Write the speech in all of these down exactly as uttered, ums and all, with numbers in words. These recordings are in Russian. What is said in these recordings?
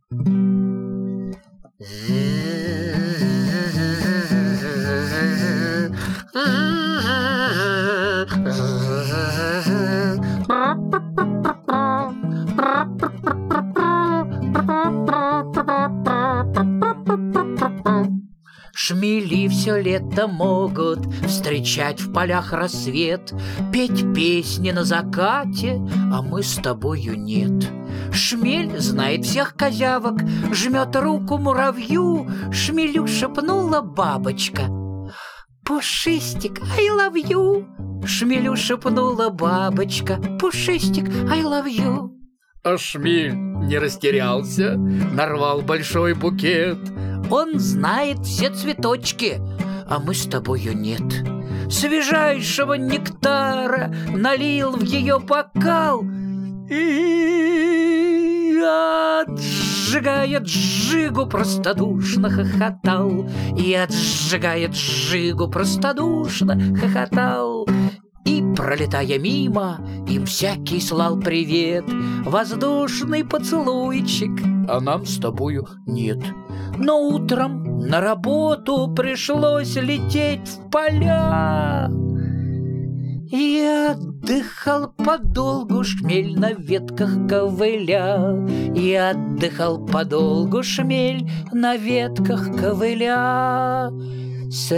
Шмели все лето могут встречать в полях рассвет, петь песни на закате, а мы с тобою нет. Шмель знает всех козявок, жмет руку муравью. Шмелю шепнула бабочка: «Пушистик, I love you». Шмелю шепнула бабочка: «Пушистик, I love you». А шмель не растерялся, нарвал большой букет. Он знает все цветочки, а мы с тобою нет. Свежайшего нектара налил в ее бокал и, отжигая джигу, простодушно хохотал. И, отжигая джигу, простодушно хохотал. И, пролетая мимо, им всякий слал привет, воздушный поцелуйчик, а нам с тобою нет. Но утром на работу пришлось лететь в поля. И отдыхал подолгу шмель на ветках ковыля. И отдыхал подолгу шмель на ветках ковыля. С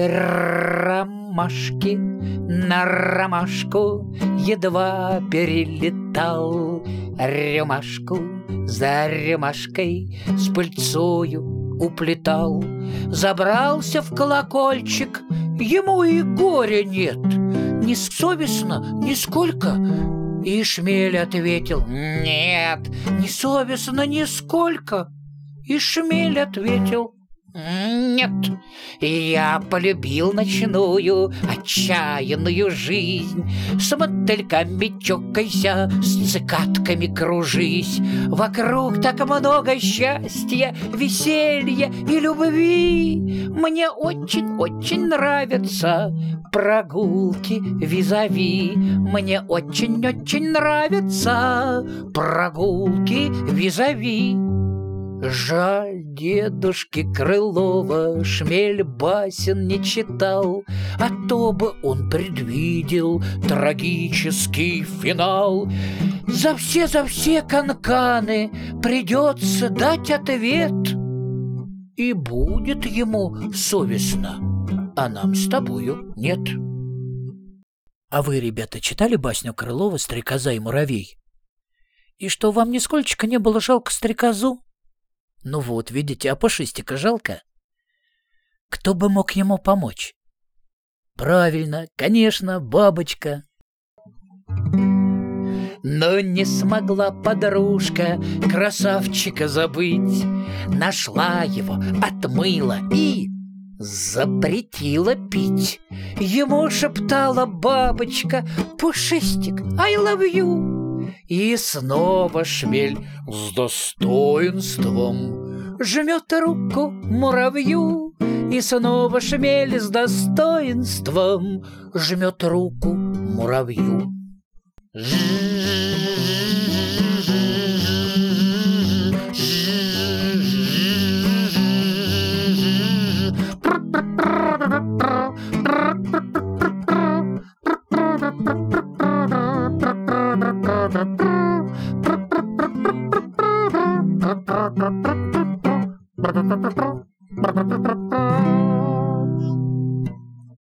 ромашки на ромашку едва перелетал, рюмашку за рюмашкой с пыльцою уплетал. Забрался в колокольчик, ему и горя нет, не совестно нисколько. И шмель ответил: «Нет, не совестно нисколько». И шмель ответил: «Нет, я полюбил ночную отчаянную жизнь. С мотыльками чокайся, с цикадками кружись. Вокруг так много счастья, веселья и любви. Мне очень-очень нравятся прогулки визави. Мне очень-очень нравятся прогулки визави». Жаль, дедушки Крылова шмель басен не читал, а то бы он предвидел трагический финал. За все, за все канканы придется дать ответ, и будет ему совестно, а нам с тобою нет. А вы, ребята, читали басню Крылова «Стрекоза и муравей»? И что, вам нисколько не было жалко стрекозу? Ну вот, видите, а Пушистика жалко. Кто бы мог ему помочь? Правильно, конечно, бабочка. Но не смогла подружка красавчика забыть. Нашла его, отмыла и запретила пить. Ему шептала бабочка: «Пушистик, I love you». И снова шмель с достоинством жмет руку муравью. И снова шмель с достоинством жмет руку муравью. Ba-ba-ba-ba-ba.